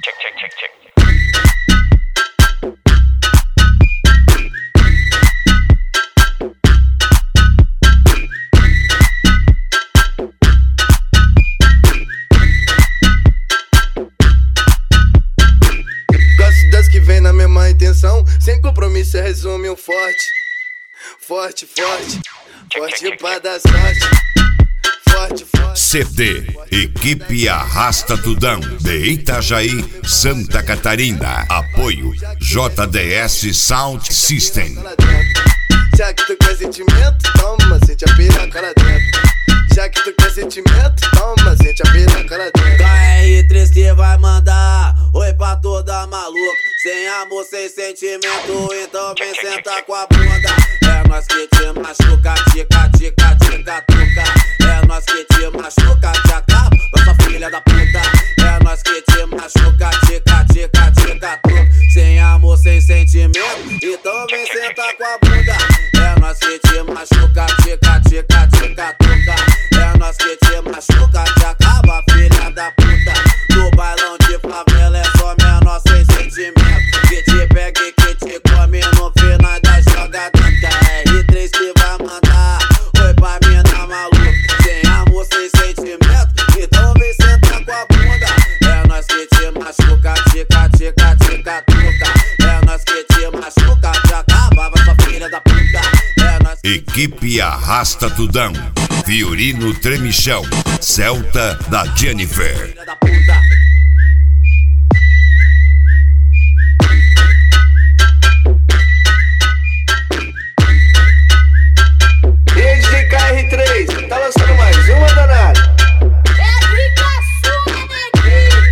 Gosto das que vem na mesma intenção, sem compromisso resume um forte. Forte, forte, forte pra dar sorte. Forte, forte. CD Equipe Arrasta Tudão de Itajaí, Santa Catarina. Apoio JDS Sound System. Já que tu quer sentimento, toma, sente a piroca lá dentro. Já que tu quer sentimento, toma, sente a piroca lá dentro. KR3 que vai mandar oi pra toda maluca. Sem amor, sem sentimento, então vem sentar com a bunda. É nós que te machuca, tica, tica, tica, tuca. É nós que te machuca, te acaba, nossa filha da puta. É nós que te machuca, tica, tica, tica, tuca. Sem amor, sem sentimento, então vem sentar com a bunda. É nós que te machuca, tica, tica, tica, tuca. É nós que te machuca, te acaba, filha da puta. No bailão de favela é só menor sem sentimento. Que te pega e que te come no final da jogada. KR3 que vai mandar oi pra mina maluca. Sem amor, sem sentimento, então vem sentar com a bunda. É nós que te machuca, tica, tica, tica, tuca. É nós que te machuca, te acaba, vai sua filha da puta. É nós... Equipe Arrasta Tudão, Fiorino Tremichão, Celta da Jennifer. Filha da puta. DJ KR3, tá lançando mais uma, danada. É rica sua, neguinho.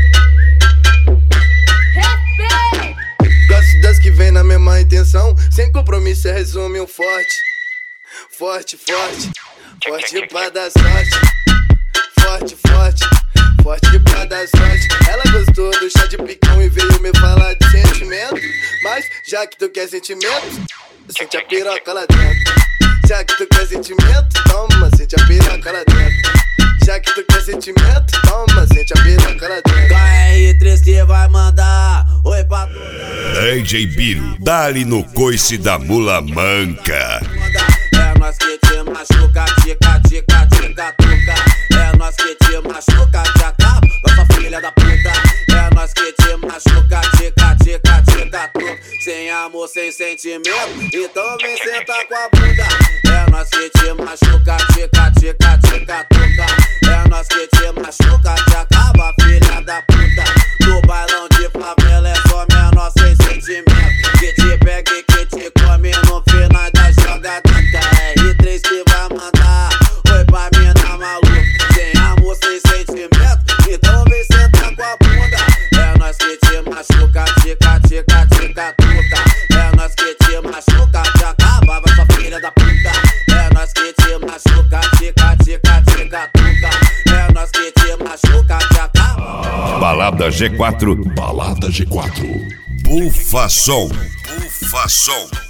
Respeito. Gosto das que vem na mesma intenção, sem compromisso resume um forte. Forte, forte, forte pra dar sorte. Forte, forte, forte pra dar sorte. Ela gostou do chá de picão e veio me falar de sentimento. Mas já que tu quer sentimento, sente a piroca lá dentro. Já que tu quer sentimento, toma, sente a piroca lá dentro. Já que tu quer sentimento, toma, sente a piroca lá dentro. KR3 que vai mandar oi pra toda. DJ Biro, dá-lhe no coice da mula manca. É nós que te machuca, tica, tica, tica, tuca. É nós que te machuca, te acaba, nossa filha da puta. É nós que te machuca, tica, tica, tica, tuca. Sem amor, sem sentimento, então vem sentar com a bunda. É nós que te machuca, tica, tica, tica, tuca. É nós que te machuca, te acaba, filha da puta. No bailão de favela é só menor sem sentimento. Que te pega e que te come no final da jogada. KR3 que vai mandar oi pra mina maluca. Sem amor, sem sentimento, então vem sentar com a bunda. É nós que te machuca, tica, tica, tica, tuca. É nós que te machuca, te acaba, vai sua filha da puta. É nós que te machuca, tica, tica, tica, tuca. É nós que te machuca, te acaba. Balada G4, Balada G4. Bufa Som, Bufa Som.